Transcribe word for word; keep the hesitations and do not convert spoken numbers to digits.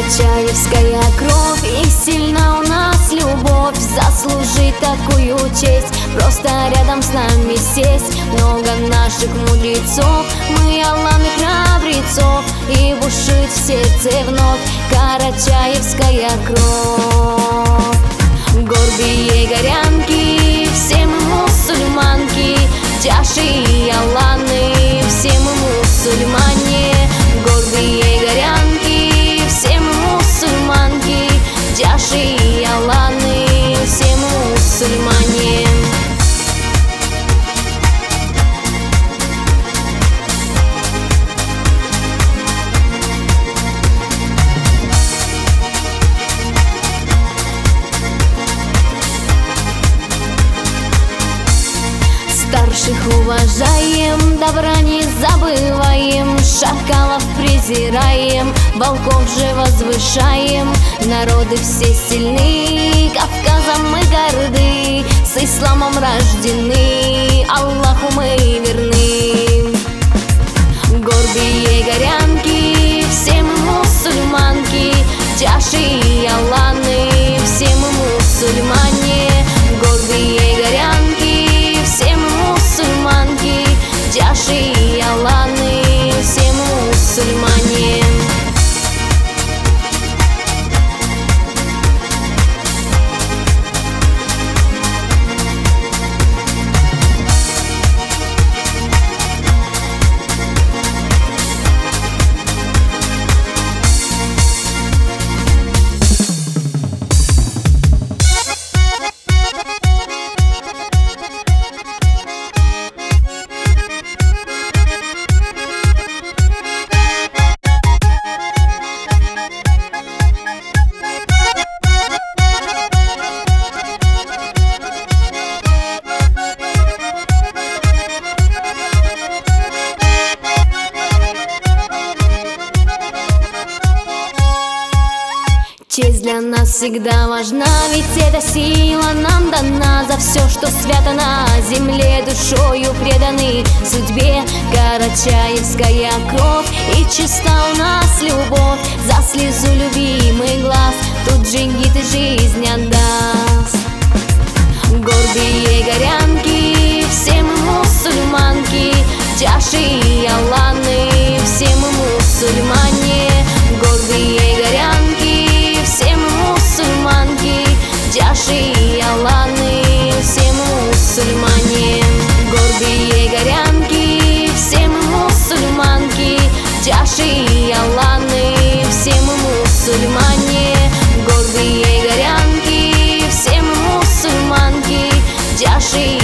Карачаевская кровь, и сильна у нас любовь. Заслужить такую честь, просто рядом с нами сесть. Много наших мудрецов, мы аланы храбрецов, и бушует в сердце вновь Карачаевская кровь. Гордые горянки, все мы мусульманки, Тяши и аланы, все мы мусульмане. Гордые горянки, все мы мусульманки, Тяши и аланы, все мы мусульмане. Старших уважаем, добра не забываем, шакалов презираем, волков же возвышаем. Народы все сильны, Кавказом мы горды, с исламом рождены, Аллаху мы верны. Гордые горянки, все мы мусульманки, Тяши и аланы, все мы мусульмане. Гордые горянки, все мы мусульманки, Тяши и аланы, все мы мусульмане. Честь для нас всегда важна, ведь эта сила нам дана. За все, что свято на земле, душою преданы судьбе. Карачаевская кровь, и чиста у нас любовь. За слезу любимый глаз тут джигит и жизнь отдаст. Гордые горянки, все мы мусульманки, Тяши и аланы, все мы мусульмане. Гордые горянки, все мы мусульманки, Тяши и аланы, все мы мусульмане. Гордые горянки, все мы мусульманки, Тяши и аланы, все мы мусульмане. Гордые горянки, все мы мусульманки, Тяши